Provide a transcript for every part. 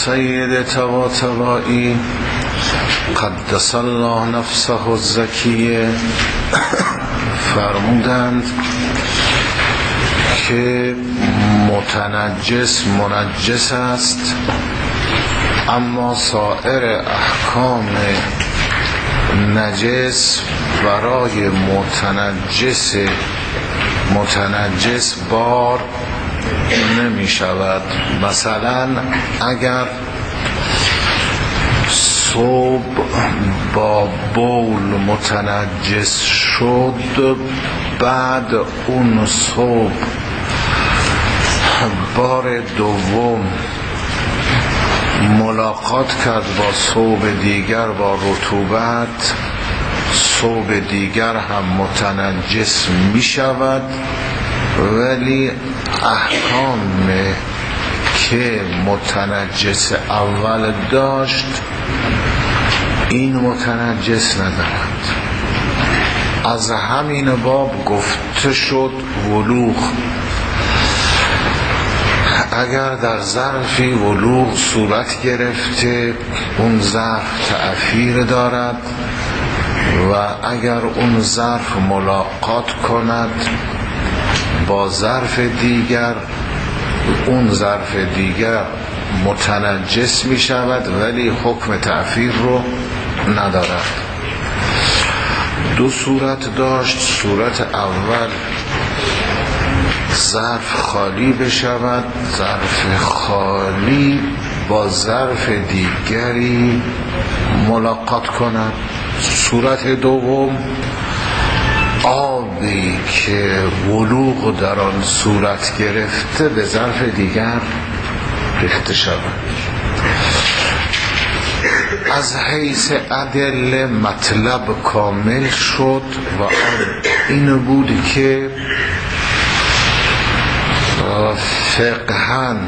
سید طباطبایی قدس الله نفسه الزکیه فرمودند که متنجس منجس است، اما سایر احکام نجس برای متنجس بار نمی شود. مثلا اگر ثوب با بول متنجس شد، بعد اون ثوب بار دوم ملاقات کرد با ثوب دیگر با رطوبت، ثوب دیگر هم متنجس می شود، ولی احکام که متنجس اول داشت این متنجس ندارد. از همین باب گفته شد ولوغ. اگر در ظرفی ولوغ صورت گرفته، اون ظرف تأثیر دارد و اگر اون ظرف ملاقات کند با ظرف دیگر، اون ظرف دیگر متنجس می شود ولی حکم تأثیر رو ندارد. دو صورت داشت. صورت اول ظرف خالی بشود، ظرف خالی با ظرف دیگری ملاقات کند. صورت دوم آبی که ولوغ در آن صورت گرفته به ظرف دیگر ریخته شود. از حیث ادله مطلب کامل شد و این بود که فقهاً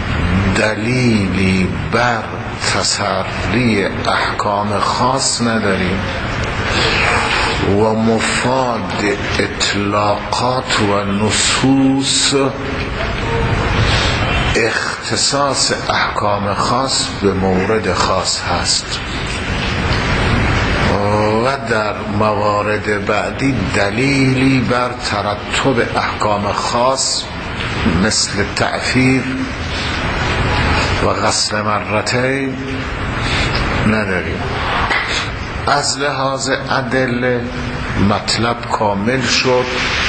دلیلی بر تسری احکام خاص نداریم و مفاد اطلاقات و نصوص اختصاص احکام خاص به مورد خاص هست و در موارد بعدی دلیلی بر ترتب احکام خاص مثل تأثیر و غسل مرتين نداریم. از لحاظ ادله مطلب کامل شد.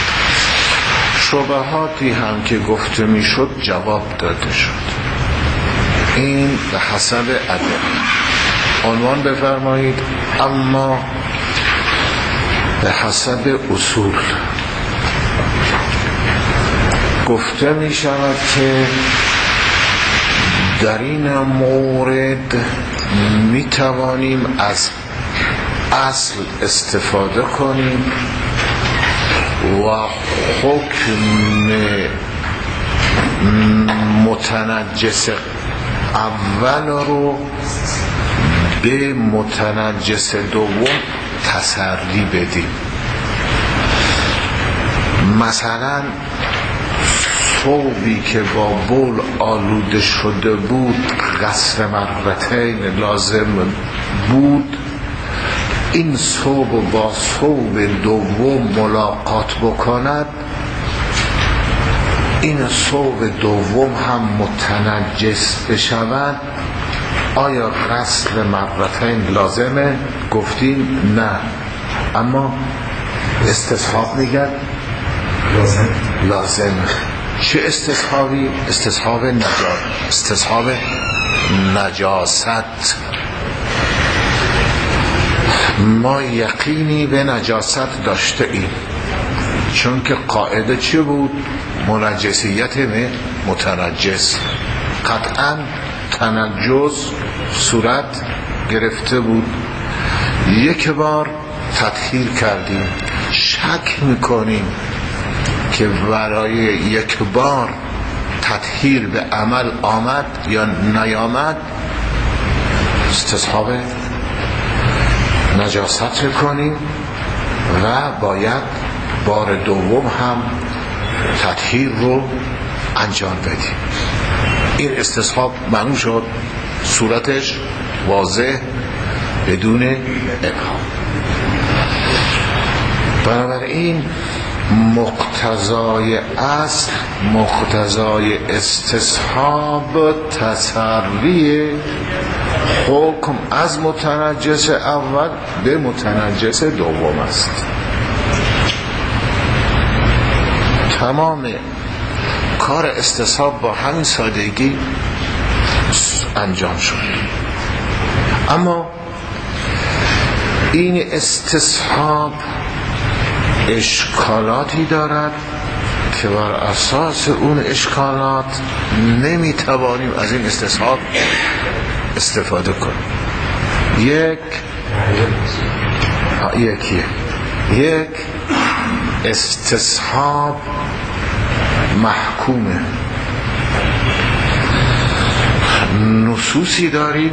شبهاتی هم که گفته می شد جواب داده شد. این به حسب ادله. عنوان بفرمایید. اما به حسب اصول گفته می شود که در این مورد می توانیم از اصل استفاده کنیم و حکم متنجس اول رو به متنجس دوم تسری بدیم. مثلا ثوبی که با بول آلوده شده بود غسل مرتين لازم بود، این ثوب با ثوب دوم ملاقات بکند، این ثوب دوم هم متنجس بشود، آیا غسل مرتين لازمه؟ گفتیم نه، اما استصحاب میگن لازم. چه استصحابی؟ استصحاب نجاست. ما یقینی به نجاست داشته ایم، چون که قاعده چه بود؟ منجسیت متنجس. قطعا تنجس صورت گرفته بود، یک بار تطهیر کردیم، شک میکنیم که برای یک بار تطهیر به عمل آمد یا نیامد، استصحاب نجاست کنیم و باید بار دوم هم تطهیر رو انجام بدیم. این استصحاب معنی شد صورتش واضح بدون ابهام. بنابراین مقتضای اصل، مقتضای استصحاب تسری حکم از متنجس اول به متنجس دوم است. تمام کار استصحاب با همین سادگی انجام شد. اما این استصحاب اشکالاتی دارد که بر اساس اون اشکالات نمیتوانیم از این استصحاب استفاده کنیم. یک استصحاب محکومه. نصوصی داریم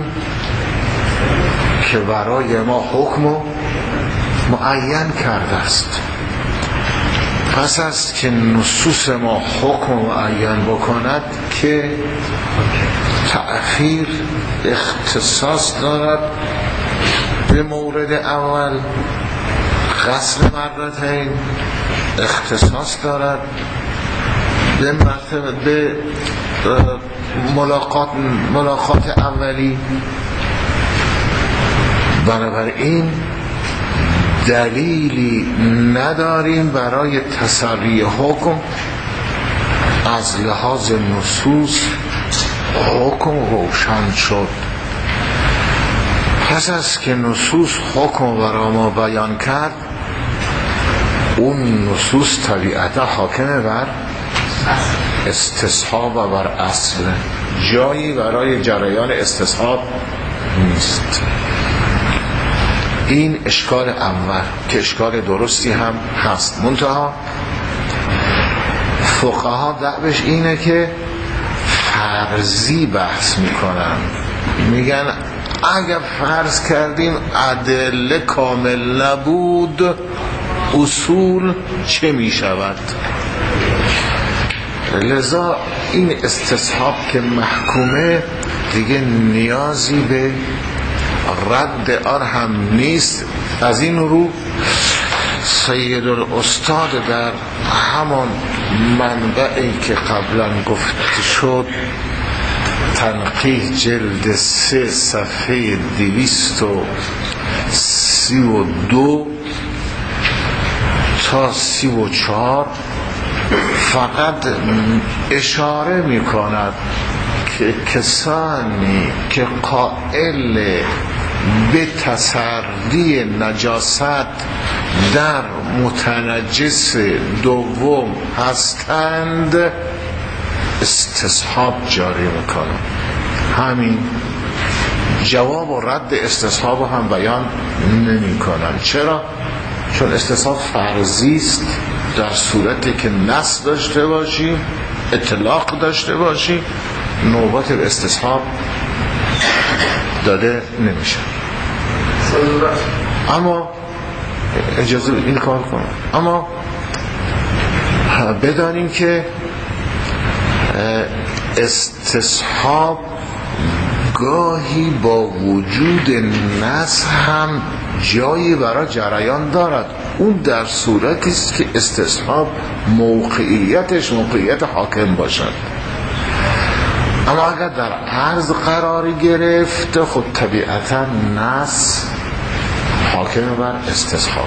که برای ما حکم معین کرده است. پس است که نصوص ما حکم معین بکند که تأخیر اختصاص دارد به مورد اول، غسل مرتين اختصاص دارد به مرتبه به ملاقات اولی. بنابراین دلیلی نداریم برای تسری حکم. از لحاظ نصوص حکم روشن شد. پس از که نصوص حکم برای ما بیان کرد، اون نصوص طبیعتا حاکمه بر استصحاب و بر اصل، جایی برای جریان استصحاب نیست. این اشکال اول که اشکال درستی هم هست. منتها فقها دعوش اینه که فرضی بحث میکنن، میگن اگر فرض کردیم ادله کامل نبود اصول چه میشود؟ لذا این استصحاب که محکومه دیگه نیازی به رد آن هم نیست. از این رو سید الاستاد در همان منبعی که قبلا گفته شد، تنقیح جلد 3 صفحه 232 تا 34 فقط اشاره می کند که کسانی که قائل به تسری نجاست در متنجس دوم هستند استصحاب جاری میکنند. همین جواب و رد استصحاب هم بیان نمی کنند. چرا؟ چون استصحاب فرضی است. در صورتی که نص داشته باشی، اطلاق داشته باشی، نوبت به استصحاب داده نمیشه. اما اجازه این کار کنم، اما بدانیم که استصحاب گاهی با وجود نص هم جایی برای جریان دارد. اون در صورتی است که استصحاب موقعیتش موقعیت حاکم باشد. اما اگر در عرض قرار گرفت، خود طبیعتا نص حاکم بر استصحاب.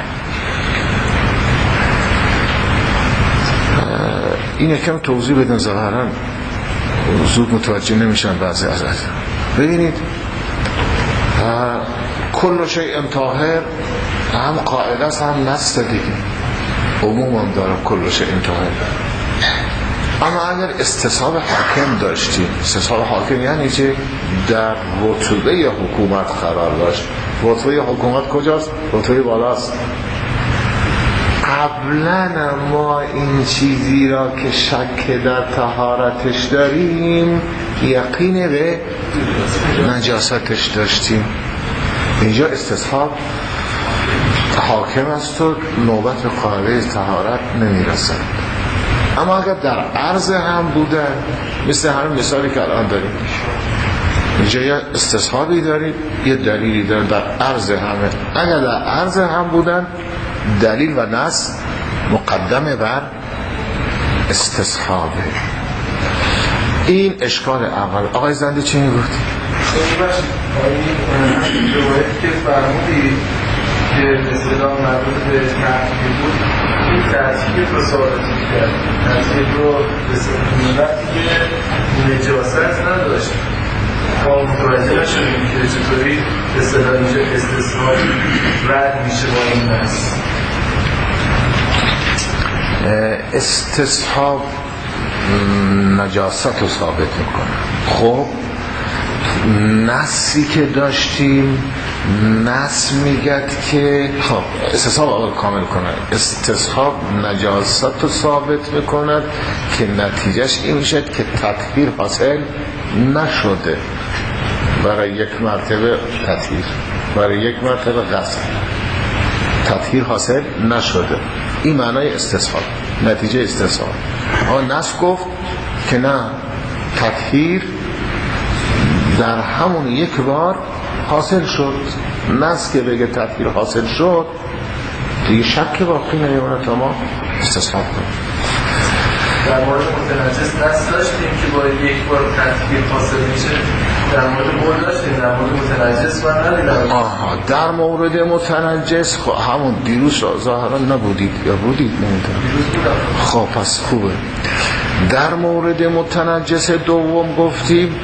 این یکم توضیح بدن، ظاهرا زود متوجه نمیشن بعضی از از. ببینید کل شیء طاهر هم قاعده است هم نص دیگه، عموم هم داره کل شیء طاهر. اما اگر استصحاب حاکم داشتیم، استصحاب حاکم یعنی چه؟ در رتبه حکومت قرار داشت. رتبه حکومت کجاست؟ رتبه بالاست. قبلا ما این چیزی را که شک در طهارتش داریم یقین به نجاستش داشتیم. اینجا استصحاب حاکم است و نوبت به قاعده طهارت نمیرسد. اما اگر در عرض هم بوده، مثل همین مثالی که الان داریم، جای استصحابی دارید، یه دلیلی داره در عرض همه. اگر در عرض هم بودن دلیل و نص مقدمه بر استصحابه. این اشکال اول. آقای زنده چی میگفت؟ این روایتی که فرمودید که اصطلاح مربوط به تحقیق بود، این تحقیق رو ثابت می‌کرد، تحقیق رو به سبب وقتی که نجاست نداشت. ما متوجه نشدیم که چطوری اصطلاح اینجا استثنایی رد میشه با این نص. استصحاب نجاست رو ثابت میکنه. خب نصی که داشتیم، نص میگد که خب استصحاب اول کامل کنه. استصحاب نجاست رو ثابت میکند که نتیجهش این میشد که تطهیر حاصل نشده برای یک مرتبه تطهیر، برای یک مرتبه غسل تطهیر حاصل نشده. این معنای استصحاب، نتیجه استصحاب. نص گفت که نه، تطهیر در همون یک بار حاصل شد. نص که بگه تطهیر حاصل شد دیگه شک باقی نمیمونه تا ما استصحاب کنیم. در مورد متنجس نص داشتیم که با یک بار تطهیر حاصل میشه، در مورد بول داشتیم، در مورد متنجس من ندیدم. در مورد متنجس همون دیروز ظاهرا نبودید یا بودید؟ نمیدونم. خب پس خوبه. در مورد متنجس دوم گفتیم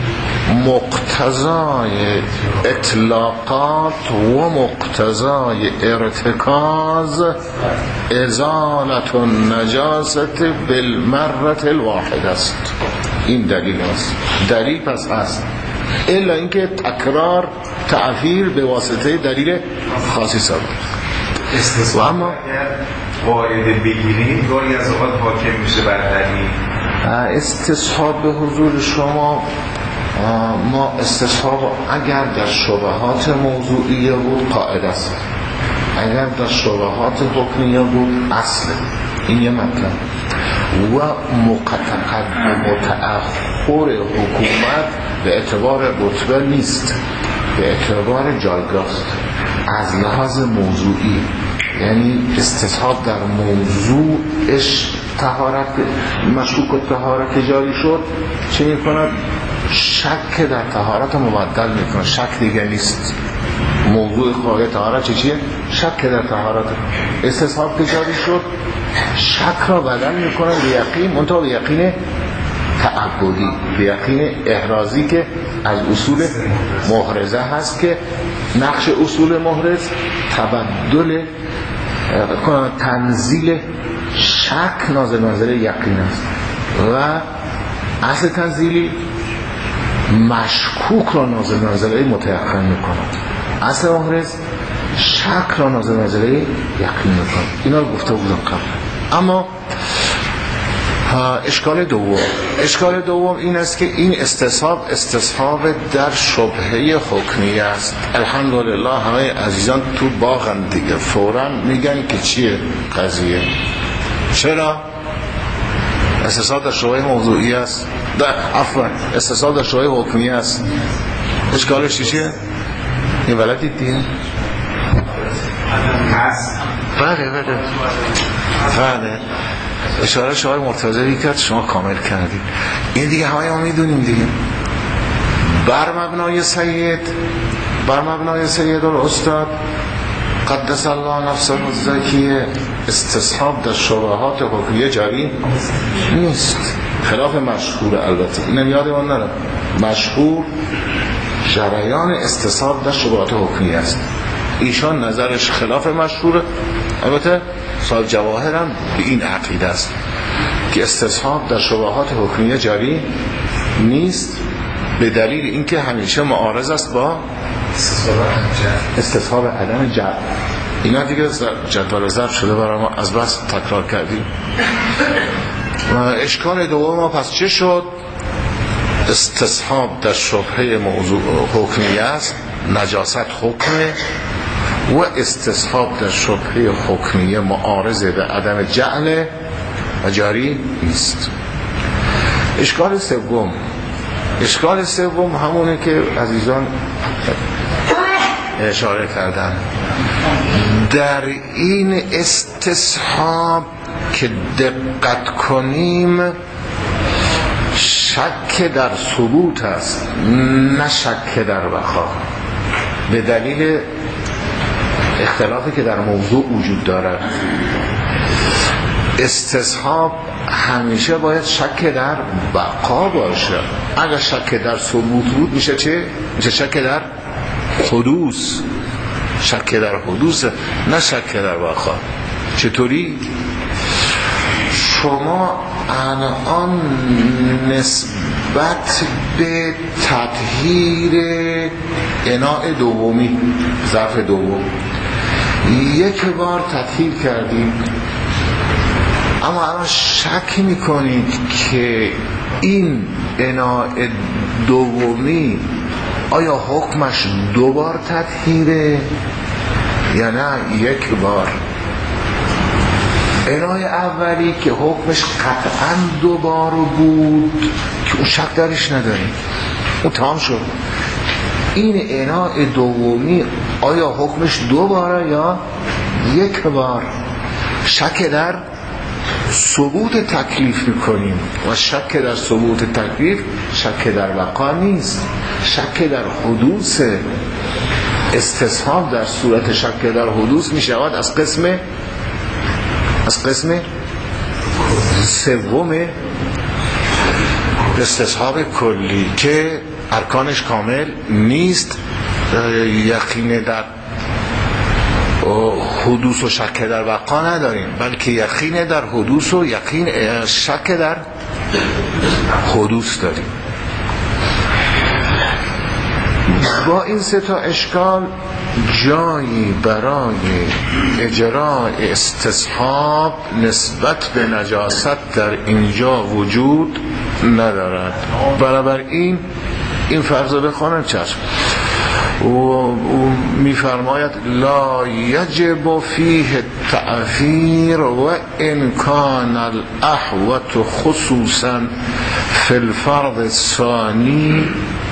مقتضای اطلاقات و مقتضای ارتکاز ازالت النجاست بالمرة الواحد است. این دلیل است. دلیل پس هست، الا اینکه تکرار تعفیر به واسطه دلیل خاصی ثابت. و اما قاعده بگیریم گاهی از اوقات حاکم میشه بر دلیل. استصحاب به حضور شما، ما استصحاب اگر در شبهات موضوعیه بود قاعده است، اگر در شبهات حکمیه بود اصله. این یه مطلب. و متأخر حکومت به اعتبار رتبه نیست، به اعتبار جایگاست از لحاظ موضوعی. یعنی استصحاب در موضوعش طهارت مشکوک و طهارت جاری شد، چه میکند؟ شک در طهارت مبدل میکنه. شک دیگه نیست. موضوع خواهی طهارت چیه؟ شک در طهارت. استصحاب که جاری شد شک را بدل میکنه به یقین، منتها به یقین تعبدی، به یقین احرازی که از اصول محرزه هست که نقش اصول محرز تبدل تنزیل شک نازل منزله یقین است و اصل تنزیلی مشکوک را نازل منزله متيقن میکند. اصل محرز شک را نازل منزله یقین میکند. اینا رو گفته بودم قبل. اما اشکال دوم این است که این استصحاب در شبهه حکمیه است. الحمدلله همه عزیزان تو باغن دیگه، فوراً میگن که چیه قضیه. چرا؟ استصحاب در شبهه موضوعی است، استصحاب در شبهه حکمیه است. اشکالش چیه؟ این ولدید دیگه؟ بله اشاره شما مرتضوی کرد، شما کامل کردید. این دیگه همه ما میدونیم دیگه. بر مبنای سید الاستاد قدس الله نفسه الزکیه استصحاب در شبهات حکمیه جاری نیست، خلاف مشهور. البته اینم یادمون نره، مشهور جریان استصحاب در شبهات حکمیه است. ایشان نظرش خلاف مشهوره. البته صاحب جواهر هم به این عقیده است که استصحاب در شبهات حکمیه جاری نیست، به دلیل اینکه همیشه معارض است با استصحاب عدم جعل. اینا دیگه جدول ضرب شده برای ما، از بس تکرار کردیم. اشکال دوم ما پس چه شد؟ استصحاب در شبهه موضوع حکمیه است، نجاست حکمه، و استصحاب در شبهه حکمیه معارض به عدم جعل و جاری نیست. اشکال سوم اشکال سوم همونه که عزیزان اشاره کردن، در این استصحاب که دقت کنیم شک در ثبوت است نه شک در بقا، به دلیل اختلافی که در موضوع وجود دارد. استصحاب همیشه باید شک در بقا باشه. اگر شک در ثبوت بود میشه چه؟ میشه شک در حدوث. شک در حدوث نه شک در بقا. چطوری؟ شما الان نسبت به تطهیر اناء دومی، ظرف دوم، یک بار تطهیر کردید، اما الان شک میکنید که این اناء دومی آیا حکمش دو بار تطهیره یا نه یک بار. اناء اولی که حکمش قطعا دو بار بود که اون شک درش نداریم، اون تمام شد. این اناء دومی آیا حکمش دو باره یا یک بار؟ شک در ثبوت تکلیف میکنیم و شک در ثبوت تکلیف شک در بقا نیست، شک در حدوث. استصحاب در صورت شک در حدوث میشود از قسم سوم استصحاب کلی که ارکانش کامل نیست. یقین در حدوث و شک در بقا نداریم، بلکه یقین در حدوث و شک در حدوث داریم. با این سه تا اشکال جایی برای اجراء استصحاب نسبت به نجاست در اینجا وجود ندارد. بنابراین این فرض بخوانم چشم و میفرماید لا یجب فیه التأخیر و ان کان الاحوط خصوصا فی الفرض الثانی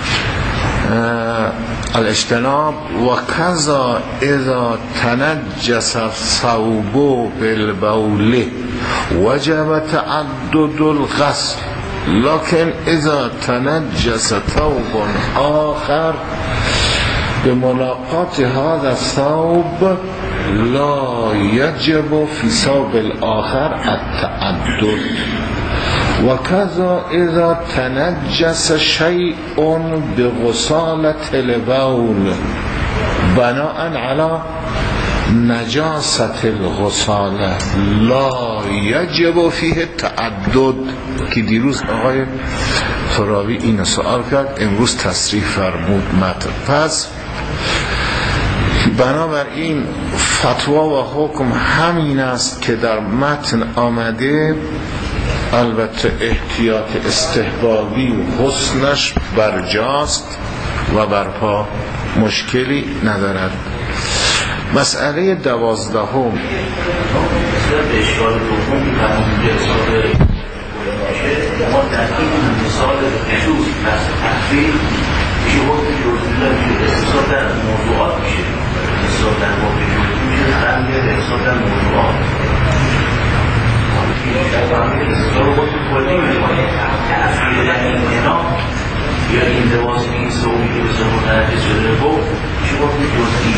الاجتناب و کذا اذا تنجس الثوب بالبول وجب تعدد الغسل لكن اذا تنجس ثوب آخر بملاقات هذا الثوب لا يجب في ثوب الآخر التعدد وكذا إذا تنجس شيء بغسالة البول بناء على نجاسة الغسالة لا يجب فيه التعدد. که دیروز آقای فراوی این سوال کرد، امروز تصریح فرمود متن. پس بنابراین فتوا و حکم همین است که در متن آمده، البته احتیاط استحبابی و حسنش برجاست و برپا مشکلی ندارد. مسئله 12 اشکال دوم ما در این مثال خصوص بحث تحویل میشه وقتی جزئی میشه احساس در موضوعات میشه، احساس در واقع جزئی میشه، هم میاد احساس در موضوعات احساس رو وقتی کلی میکنه. تحویل در این انا یا این لباس این سومی که بسیار متنجس شده بود میشه وقتی جزئی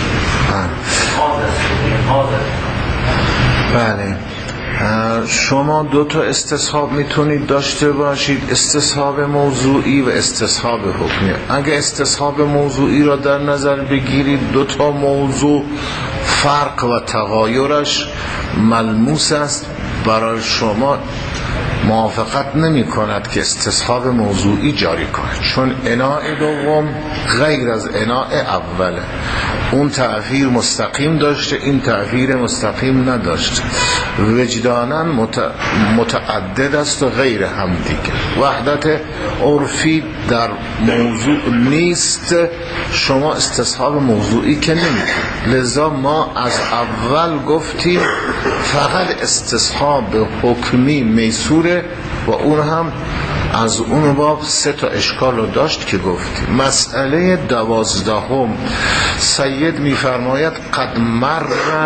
حاضر. بله، شما دو تا استصحاب میتونید داشته باشید، استصحاب موضوعی و استصحاب حکمی. اگه استصحاب موضوعی را در نظر بگیرید، دو تا موضوع فرق و تغایرش ملموس است، برای شما موافقت نمی کند که استصحاب موضوعی جاری کند، چون اناء دوم غیر از اناء اوله. اون تأثیر مستقیم داشته، این تأثیر مستقیم نداشته، وجدانا متعدد است و غیر هم دیگه. وحدت عرفی در موضوع نیست، شما استصحاب موضوعی که نمی‌کنید. لذا ما از اول گفتیم فقط استصحاب حکمی میسوره و اون هم از اون باب 3 اشکال رو داشت که گفتیم. مسئله 12 سید میفرماید قد مر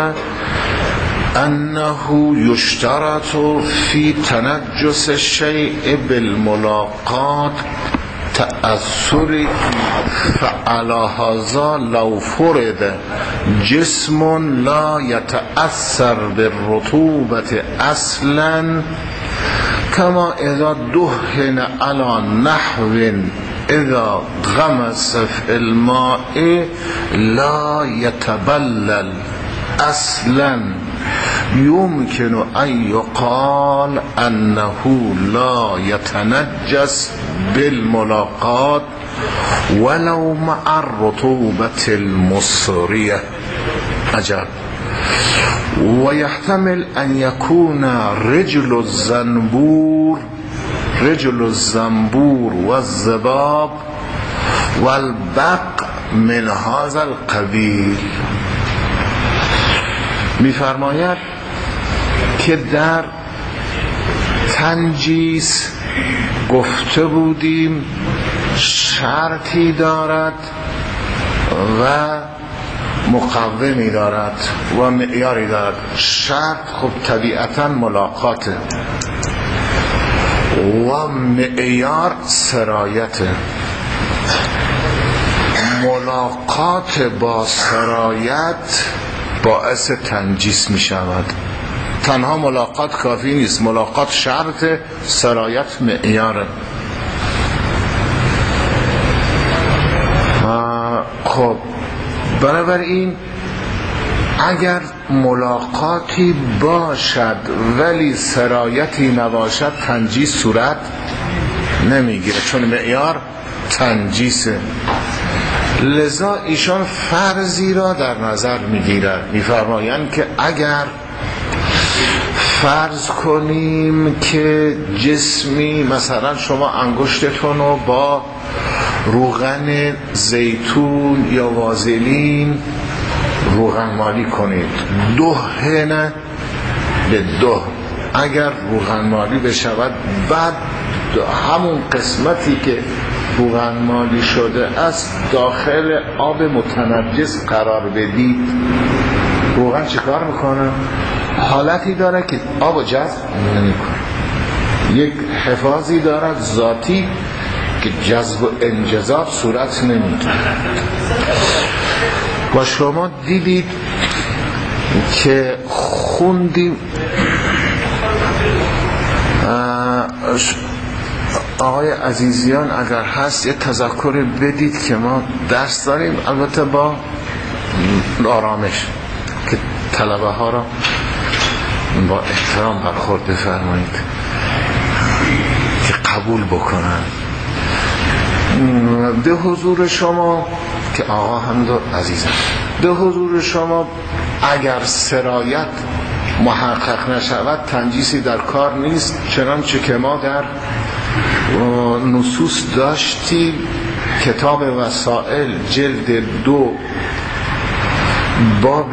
انه یشترط فی تنجس الشیء بالملاقات تأثری فعلى هذا لو فرض جسم لا يتأثر بالرطوبة اصلا كما اذا دهن على نحو اذا غمس في الماء لا يتبلل اصلا يمكن ان يقال انه لا يتنجس بالملاقات ولو مع الرطوبة المصرية. عجب. ويحتمل ان يكون رجل الزنبور والذباب والبق من هذا القبیل. میفرماید که در تنجیس گفته بودیم شرطی دارد و مقومی دارد و معیاری دارد. شرط خب طبیعتا ملاقاته و معیار سرایته. ملاقات با سرایت باعث تنجیس می شود. تنها ملاقات کافی نیست، ملاقات شرط، سرایت معیاره. خب بنابراین اگر ملاقاتی باشد ولی سرایتی نباشد تنجیس صورت نمیگیره، چون معیار تنجیسه. لذا ایشان فرضی را در نظر میگیرد. میفرمایند که اگر فرض کنیم که جسمی، مثلا شما انگشتتون رو با روغن زیتون یا وازلین روغن مالی کنید، دهنه به ده، اگر روغن مالی بشود بعد همون قسمتی که روغن مالی شده است داخل آب متنجس قرار بدید، روغن چیکار میکنه؟ حالتی داره که آب جذب نمیکنه، یک حفاظی دارد ذاتی که جذب و انجذاب صورت نمیده. و شما دیدید که خوندیم آقای عزیزیان اگر هست یه تذکر بدید که ما درس داریم، البته با آرامش، که طلبه ها را با احترام برخورد بفرمایید که قبول بکنن. به حضور شما که آقا هم عزیزم، به حضور شما اگر سرایت محقق نشود تنجیسی در کار نیست، چنانچه که ما در نصوص داشتیم. کتاب وسائل جلد 2 باب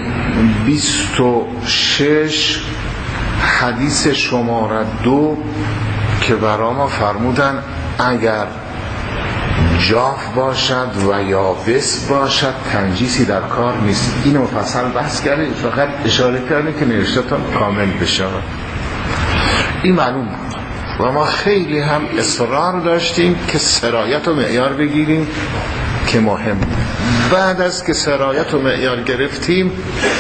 26 حدیث شماره 2 که برای ما فرمودن اگر جاف باشد و یابس باشد تنجیسی در کار نیست. اینو مفصل بحث کردیم، فقط اشاره کردیم که نوشته‌تون کامل بشه. این معلوم بود و ما خیلی هم اصرار داشتیم که سرایت و معیار بگیریم که مهم. بعد از که سرایت و معیار گرفتیم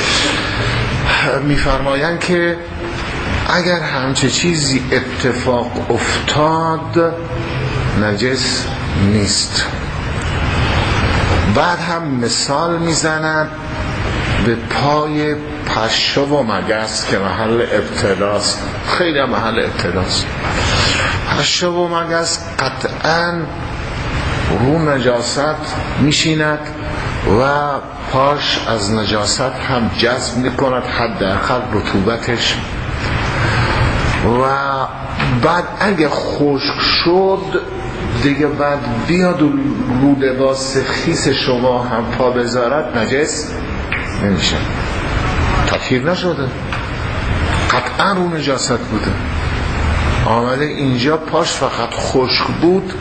میفرمایند که اگر همچه چیزی اتفاق افتاد نجس نیست. بعد هم مثال میزنند به پای پشه و مگس که محل ابتلاست، خیلی هم محل ابتلاست. پشه و مگس قطعاً رو نجاست میشیند و پاش از نجاست هم جذب میکند، حداقل رطوبتش. و بعد اگه خشک شد دیگه بعد بیاد رو لباس خیس شما هم پا بذارد نجس نمیشه، تطهیر نشده، قطعا رو نجاست بوده. آمده اینجا پاش فقط خشک بود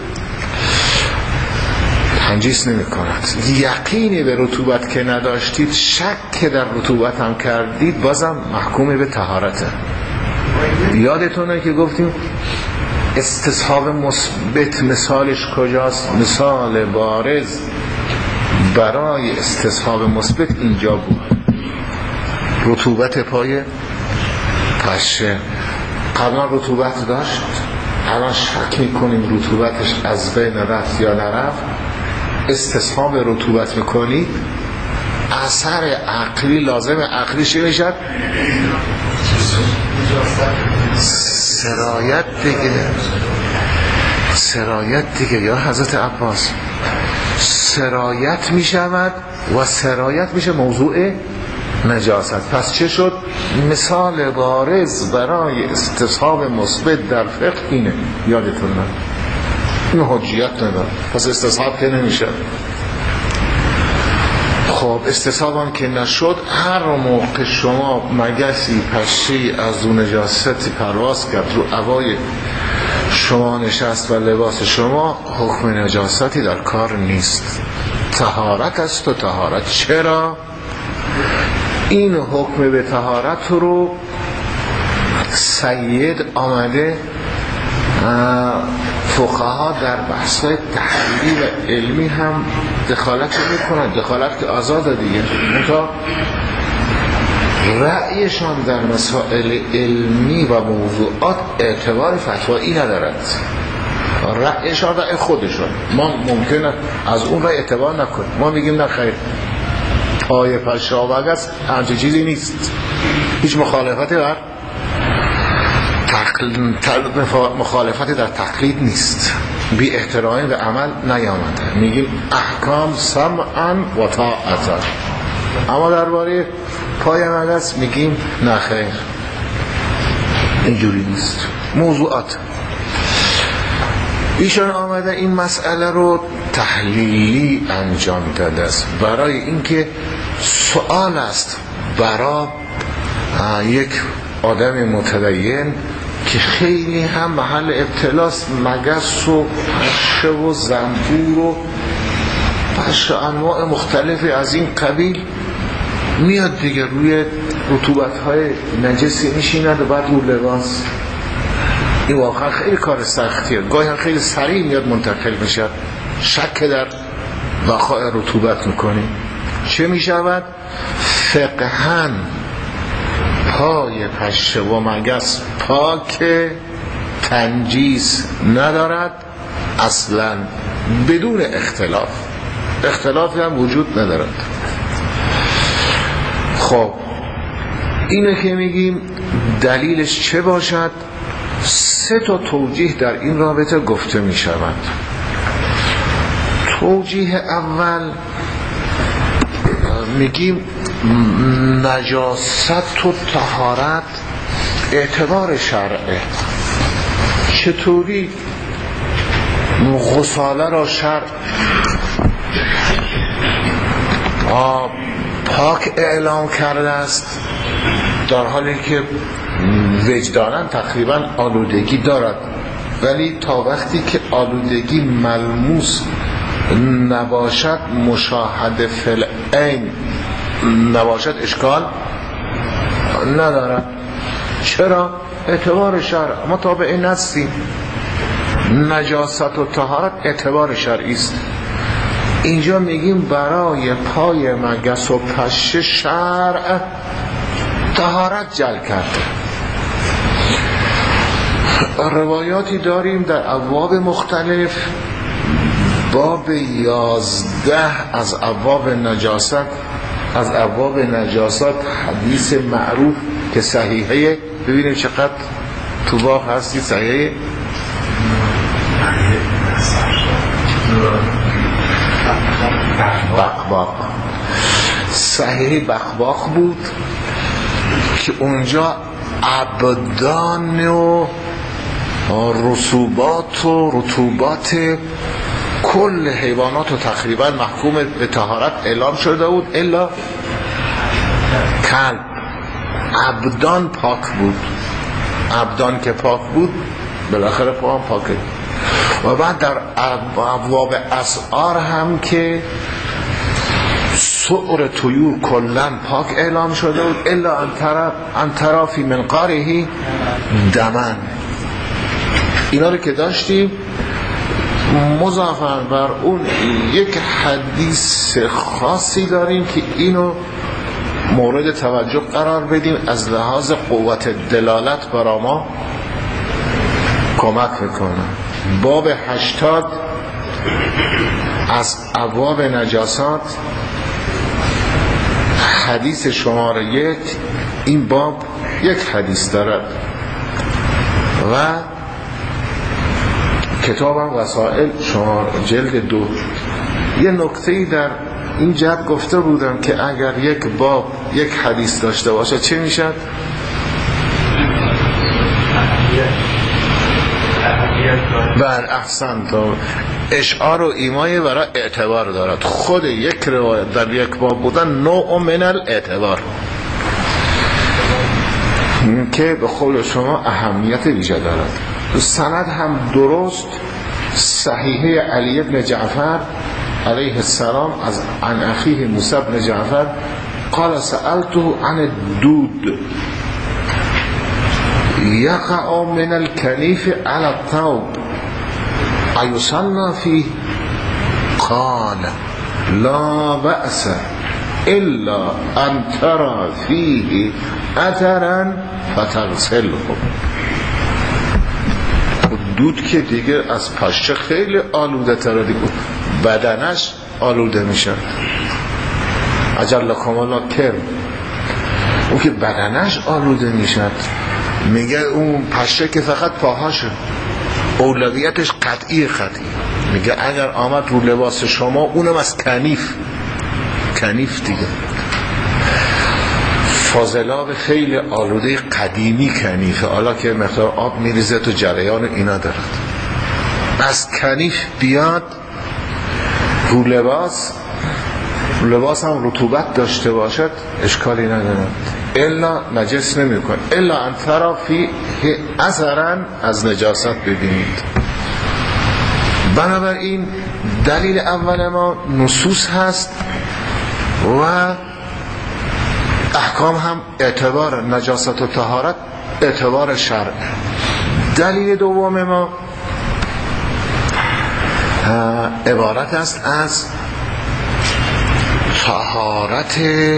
تنجیس نمی کند. یقینی به رطوبت که نداشتید، شک که در رطوبت هم کردید، بازم محکوم به طهارته. یادتونه که گفتیم استصحاب مثبت مثالش کجاست؟ مثال بارز برای استصحاب مثبت اینجا بود. رطوبت پای پشه قبلا رطوبت داشت، الان شک میکنیم رطوبتش از بین رفت یا نرفت، استصحاب رطوبت میکنی، اثر عقلی لازم عقلی چی میشد؟ سرایت دیگه یا حضرت عباس سرایت میشود و سرایت میشه موضوع نجاست. پس چه شد؟ مثال بارز برای استصحاب مثبت در فقه اینه. یادتون نه این حجیت نداره، پس استصحاب که نمیشه. خب استصحاب هم که نشد، هر موقع شما مگسی پشه‌ای از اون نجاستی پرواز کرد رو عبای شما نشست و لباس شما، حکم نجاستی در کار نیست، طهارت است و طهارت. چرا؟ این حکم به طهارت رو سید آمده فقها در بحث‌های تحلیلی و علمی هم دخالت میکنند، دخالت که آزاده دیگه، منتها رأیشان در مسائل علمی و موضوعات اعتبار فتوایی ندارد. رأیشان رأی خودشون، ما ممکنه از اون رأی اعتبار نکنیم. ما میگیم نه خیر، پای پشه است، همچه چیزی نیست، هیچ مخالفتی در مخالفتی در تقلید نیست، بی احترامی به عمل نیامده. میگیم احکام سمعا و طاعتا، اما درباره پای مگس میگیم نه خیر، اینجوری نیست. موضوعات ایشان آمده این مسئله رو تحلیلی انجام داده است، برای اینکه سوال است برای یک آدم متدین که خیلی هم محل ابتلاست، مگس و پشه و زنبور و پشه انواع مختلفی از این قبیل میاد دیگه، روی رطوبت‌های نجسی میشیند و بعد رو لباس. این واقعا خیلی کار سختیه، گاهی هم خیلی سریع میاد منتقل میشه، شک در بقای رطوبت میکنیم. چه میشود؟ فقهن پای پشه و مگس پاک، تنجیس ندارد اصلا، بدون اختلاف، اختلافی هم وجود ندارد. خب اینه که میگیم دلیلش چه باشد؟ 3 توجیه در این رابطه گفته میشود. توجیه اول میگیم نجاست و طهارت اعتبار شرعه. چطوری غساله را شرع پاک اعلام کرده است، در حالی که وجداناً تقریبا آلودگی دارد، ولی تا وقتی که آلودگی ملموس نباشد، مشاهده فی العین نباشد، اشکال ندارد. چرا؟ اعتبار شرع. ما تابع این هستیم، نجاست و طهارت اعتبار شرعی است. اینجا میگیم برای پای مگس و پشه شرع طهارت جل کرده. روایاتی داریم در ابواب مختلف، باب 11 از ابواب نجاست، از ابواب نجاست حدیث معروف که صحیحه. ببینیم چقدر تو باب هستی صحیحه. بقباق، صحیح بقباق بود که اونجا ابدان و رسوبات و رطوبات کل حیوانات و تقریبا محکوم به طهارت اعلام شده بود الا کلب. ابدان پاک بود. ابدان که پاک بود بالاخره پا هم پاکه. و بعد در ابواب اسعار هم که سعر طیور کلن پاک اعلام شده بود الا ان ترى فی منقاره دمن. اینا رو که داشتیم مضافاً بر اون یک حدیث خاصی داریم که اینو مورد توجه قرار بدیم، از لحاظ قوت دلالت برای ما کمک میکنه. باب 80 از ابواب نجاسات، حدیث شماره 1. این باب یک حدیث دارد و کتابم وسائل جلد 2. یه نکته‌ای در این جب گفته بودم که اگر یک باب یک حدیث داشته باشه چه میشه؟ بر احسن تو اشعار و ایمای برای اعتبار دارد. خود یک روایت در یک باب بودن نوع من الاعتبار که به قول شما اهمیت ویژه دارد. سند هم درست، صحیحه علی بن جعفر علیه السلام از عن اخیه موسی بن جعفر قال سألته عن الدود یقع من الکنیف على الثوب ایصلى فيه قال لا بأس الا ان ترى فيه اثرا فتغسله. دود که دیگه از پشه خیلی آلوده تره دیگه، بدنش آلوده میشه. اجل کمالا کرم اون که بدنش آلوده میشه، میگه اون پشه که فقط پاهاشه اولویتش قطعی. میگه اگر آمد رو لباس شما اونم از کنیف دیگه، فاضلاب خیلی آلوده قدیمی کنیفه، حالا که مقدار آب میریزه تو جریان اینا دارد. از کنیف بیاد رو لباس هم رطوبت داشته باشد اشکالی نداره، الا نجس نمی کن، الا ان ترى فی اثرا از نجاست ببینید. بنابراین دلیل اول ما نصوص هست و احکام هم اعتبار نجاست و طهارت اعتبار شرع. دلیل دوم ما عبارت است از طهارت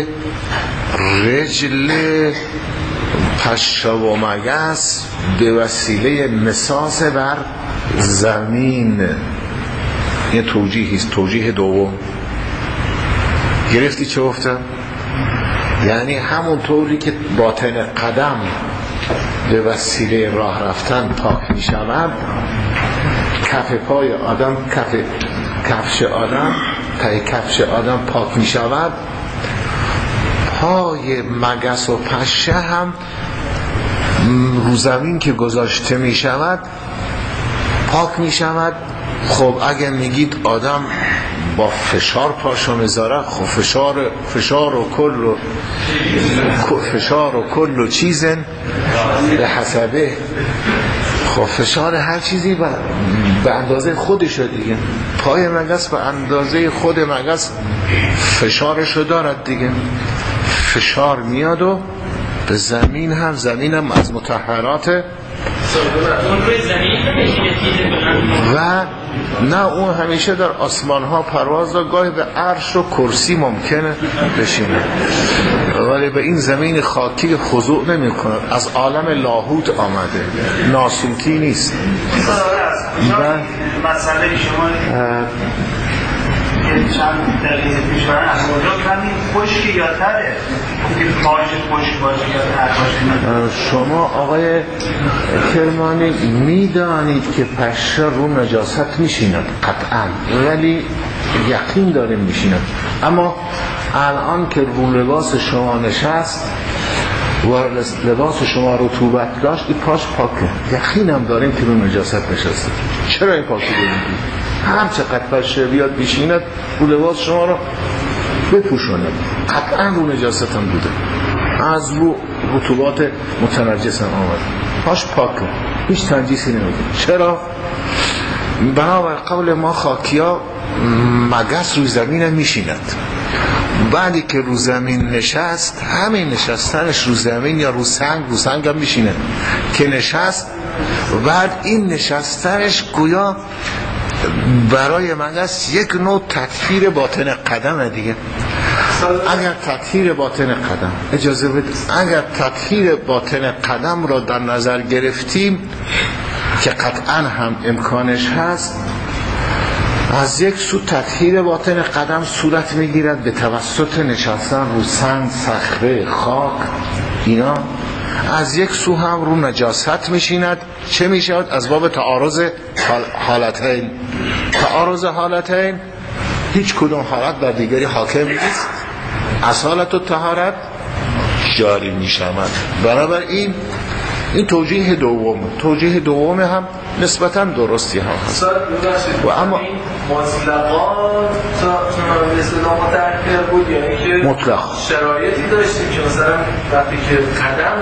رجل پشه و مگس به وسیله نساس بر زمین. یه توجیهی است، توجیه دوم. گرفتی چه گفتم؟ یعنی همون طوری که باطن قدم به وسیله راه رفتن پاک می شود، کف پای آدم، کفش آدم پاک می شود، پای مگس و پشه هم رو زمین که گذاشته می شود پاک می شود. خب اگه میگید آدم با فشار پاشو میذاره، خب فشار و کل چیزن به حسبه، خب فشار هر چیزی به اندازه خودشه دیگه. پای مگس به اندازه خود مگس فشارشو دارد دیگه. فشار میاد و به زمین هم از مطهرات و نه اون همیشه در آسمان ها پرواز داره، گاهی به عرش و کرسی ممکنه بشینه، ولی به این زمین خاکی خضوع نمی کنه. از عالم لاهوت آمده، ناسوتی نیست. مسئله شما چند دقیقه پیش برن از اونجا کمی خشکی یا تره که پاش خشک باشه یا تر باشه؟ شما آقای کرمانی میدانید که پشه رو نجاست میشیند قطعا، ولی یقین داریم میشیند. اما الان که رو لباس شما نشست و لباس شما رطوبت داشت، این پاش پاکه، یقینم داریم که رو نجاست نشسته. چرا این پاکی داریم؟ هر چقدر پشه بیاد بشیند رو لباس شما رو بپوشاند، قطعا رو نجاست هم بوده، از رو رطوبات متنجس هم آمد، پاش پاکه. هیچ تنجیسی نمیده. چرا؟ بنابر قول ما خاکیا مگس روی زمین میشیند. بعدی که رو زمین نشست، همین نشستنش رو زمین یا رو سنگ هم میشینه که نشست. بعد این نشستنش گویا برای مگس یک نوع تطهیر باطن قدمه دیگه. اگر تطهیر باطن قدم، اجازه بده، اگر تطهیر باطن قدم را در نظر گرفتیم که قطعا هم امکانش هست، از یک سو تطهیر باطن قدم صورت میگیرد به توسط نشستن رو سنگ، صخره، خاک اینا. از یک سو هم رو نجاست میشیند. چه میشود؟ از باب تعارض حالتین. تعارض حالتین، هیچ کدوم حالت بر دیگری حاکم نیست، اصالت و طهارت جاری میشود. بنابراین این توجیه دوم هم نسبتاً درستی هم هست. و اما مطلقا مثل متأخر بود، یعنی که مطلق شرایطی داشتیم که مثلا وقتی که قدم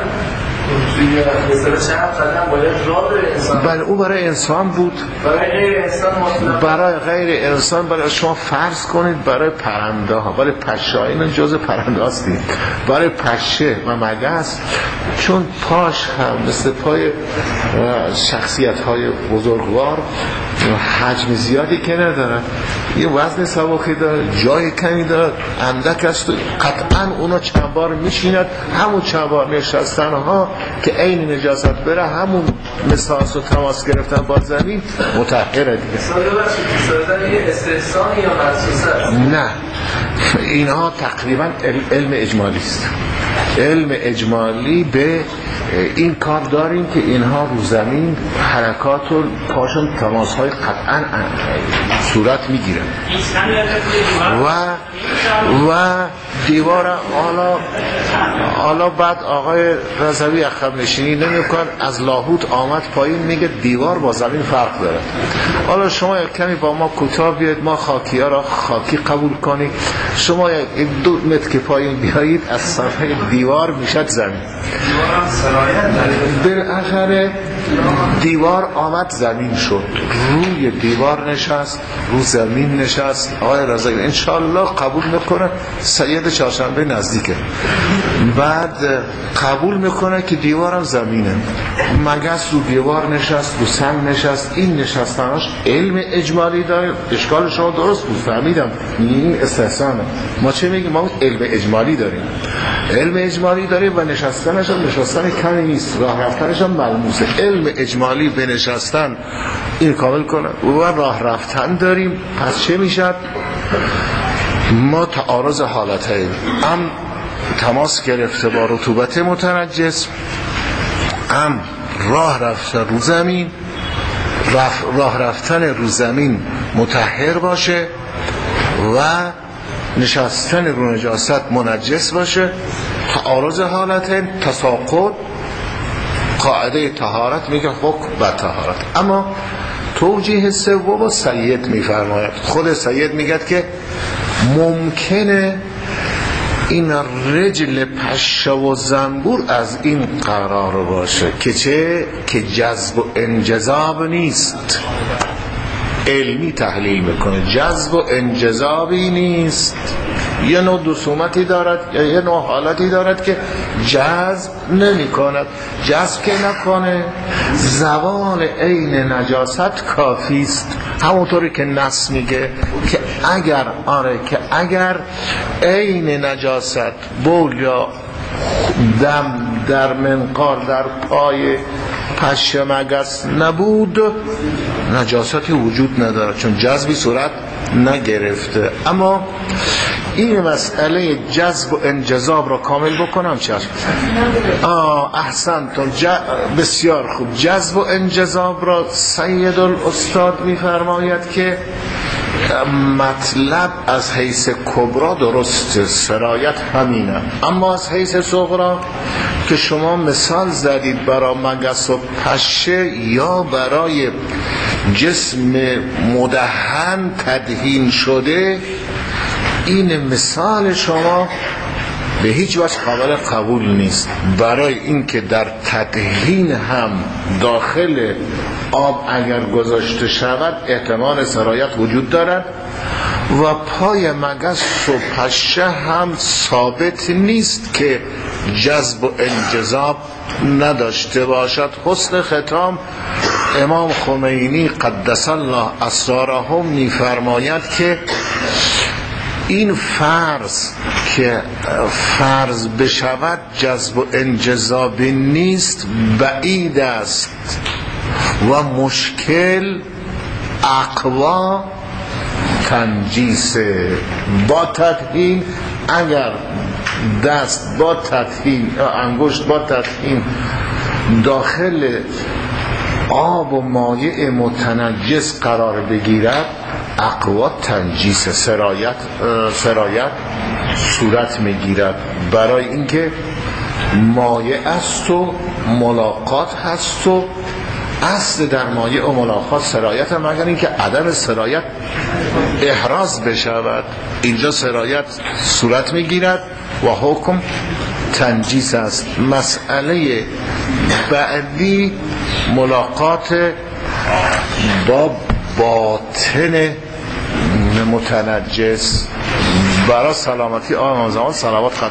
مثلا چند قدم باید راه به انسان، بله او برای انسان بود، برای غیر انسان مطلق، برای غیر انسان. برای شما فرض کنید برای پرنده ها، برای پشه ها، این جزء پرنده هاست، برای پشه و مگس چون پاش هم مثل پای شخصیت های بزرگوار حجم زیادی که ندارن، یه وزن سبکی داره، جای کمی داره، اندک است، قطعا اونا چند بار میشیند. همون چند بار نشستن ها که عین نجاست بره، همون مساس و تماس گرفتن با زمین مطهره دیگه. سادن یه استحسانی یا مخصوصه؟ نه، اینها تقریبا علم اجمالی است. علم اجمالی به این کار داریم که اینها رو زمین حرکات و پاشون تماس‌های قطعاً صورت میگیره و دیوار حالا بعد آقای رضوی عقب نشینی نمی‌کن، از لاهوت آمد پایین میگه دیوار با زمین فرق داره. حالا شما یک کمی با ما کوتاه بیاید، ما خاکی‌ها را خاکی قبول کنید، شما یک 2 متر که پایین بیایید از صفحه دیوار میشد زمین. بالاخره دیوار آمد زمین شد، روی دیوار نشست، رو زمین نشست. آقای رضایی انشالله قبول میکنه، سید چهارشنبه نزدیکه، بعد قبول میکنه که دیوارم زمینه. مگس رو دیوار نشست، رو سنگ نشست. این نشستناش علم اجمالی داره. اشکال شما درست بود، فهمیدم، این استحسانه. ما چه میگیم؟ ما علم اجمالی داریم، علم اجمالی داریم و نشستنش هم نشستن کمی نیست، راه رفتنش هم ملموسه. علم اجمالی به نشستن این کامل کنه و راه رفتن داریم. پس چه میشد؟ ما تعارض حالتین، هم تماس گرفته با رطوبت متنجس، هم راه رفتن رو زمین، راه رفتن رو زمین مطهر باشه و نشستن رو نجاست منجس باشه. تعارض حالتین، تساقط، قاعده طهارت میگه حکم و طهارت. اما توجیه سوم سید میفرماید، خود سید میگه که ممکنه این رجل پشه و زنبور از این قرار باشه که چه؟ که جذب و انجذاب نیست. علمی تحلیل میکنه، جذب و انجذابی نیست، یه نوع دسومتی دارد یا یه نوع حالتی دارد که جذب نمی کند. جذب که نکنه زوال عین نجاست کافی است. همونطوری که نص میگه که اگر عین نجاست بول یا دم در منقار در پای پشه مگس نبود، نجاستی وجود نداره چون جذبی صورت نگرفته. اما این مسئله جذب و انجذاب را کامل بکنم چشم. احسنتون، بسیار خوب. جذب و انجذاب را سید الاستاد میفرماید که مطلب از حیث کبرا درست، سرایت همینه، اما از حیث صغرا که شما مثال زدید برای مگس و پشه یا برای جسم مدهن تدهین شده، این مثال شما به هیچ وجه قابل قبول نیست. برای اینکه در تدهین هم داخل آب اگر گذاشته شود احتمال سرایت وجود دارد و پای مگس و پشه هم ثابت نیست که جذب و انجذاب نداشته باشد. حسن ختام امام خمینی قدس الله اسرارهم می‌فرماید که این فرض که فرض بشود جذب و انجذاب نیست بعید است و مشکل اقوا تنجیس. با تدهین اگر دست با تدهین انگشت با تدهین داخل آب و مایع متنجس قرار بگیرد اقوا تنجیس سرایت صورت میگیرد. برای اینکه مایع است و ملاقات هست و اصل در مایع و ملاقات سرایت هم، مگر اینکه عدم سرایت احراز بشود اینجا سرایت صورت میگیرد و حکم تنجیس است. مسئله بعدی ملاقات با باطن متنجس. برای سلامتی آن زمان صلوات